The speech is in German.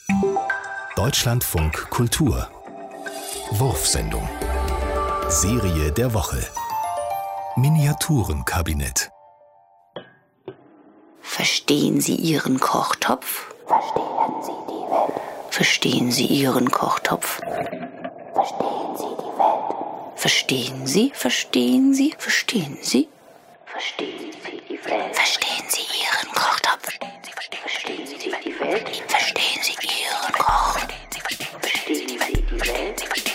Deutschlandfunk Kultur Wurfsendung Serie der Woche Miniaturenkabinett. Verstehen Sie Ihren Kochtopf? Verstehen Sie die Welt? Verstehen Sie Ihren Kochtopf? Verstehen Sie die Welt? Verstehen Sie? Verstehen Sie? Verstehen Sie? Verstehen Sie die Welt? Verstehen Sie Ihren Kochtopf? Verstehen Sie die Welt? Verstehen Sie Ihren Kochtopf? Verstehen Sie die Welt?